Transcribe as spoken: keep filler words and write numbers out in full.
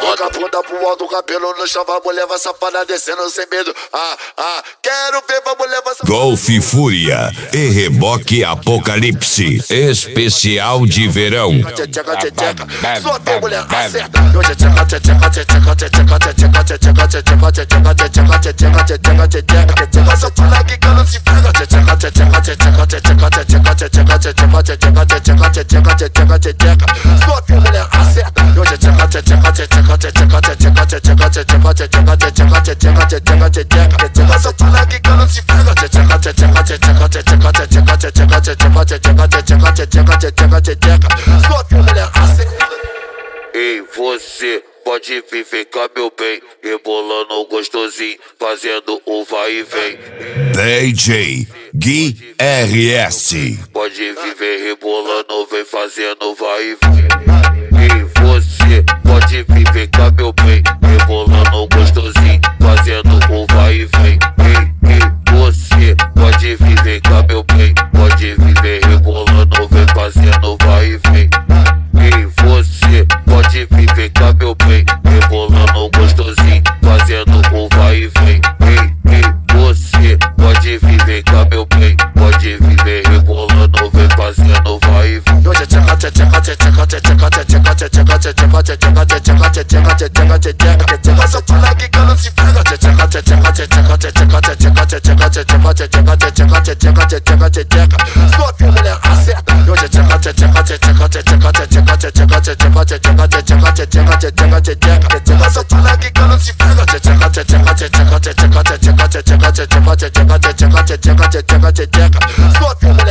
Joga a bunda pro alto, o cabelo no chão, vamos levar safada descendo sem medo. Ah, ah, quero ver, vamos levar safada. Golf Fúria e Reboque Apocalipse, especial de verão. Tcheca, tcheca, só tem mulher acerta. Hoje tcheca, tcheca, tcheca, tcheca, tcheca, tcheca, tcheca, tcheca, tcheca, tcheca, tcheca, tcheca, tcheca. Só fala que cano se frega. Tcheca, tcheca, tcheca, tcheca, tcheca, tcheca, tcheca, tcheca, tcheca, tcheca, tcheca, tcheca. Só tem mulher acerta. Hoje tcheca, tcheca, tcheca, tcheca, tcheca, tcheca, tcheca, tcheca, tcheca, tcheca, tcheca, tcheca, tcheca. Só fala que cano se frega. Tcheca, tcheca, tcheca, tcheca, tcheca, tcheca, tcheca, tcheca, tcheca, tcheca, tcheca, tcheca. Só tem mulher acerta. Ei, você pode vir, vem cá, meu bem, rebolando gostosinho, fazendo o vai e vem. D J Gui R S. Pode vir, vem rebolando, vem fazendo vai e vem. Ei, você pode vir, vem cá, meu bem, rebolando gostosinho, fazendo o vai e vem. Ei, ei, você pode vir, vem cá, meu bem, pode vir, vem rebolando, vem fazendo vai e vem. Ei, você pode vir, vem cá, meu bem, rebolando gostosinho, fazendo o vai e vem. Ei, ei, você pode vir, vem cá, meu bem, pode vir, vem rebolando, vem fazendo vai e vem. Hoje tcheca, tcheca, tcheca, tcheca, tcheca, tcheca, tcheca, tcheca, tcheca, tcheca, tcheca, tcheca, tcheca. Só fala que cano se frega. Tcheca, tcheca, tcheca, tcheca, tcheca, tcheca, tcheca, tcheca, tcheca, tcheca, tcheca, tcheca. Só tem mulher acerta. Hoje tcheca, tcheca, tcheca, tcheca, tcheca, tcheca, tcheca, tcheca, tcheca, tcheca, tcheca, tcheca, tcheca. Só fala que cano se frega. Tcheca, tcheca, tcheca, tcheca, tcheca, tcheca, tcheca, tcheca, tcheca, tcheca, tcheca, tcheca, tcheca. Só tem mulher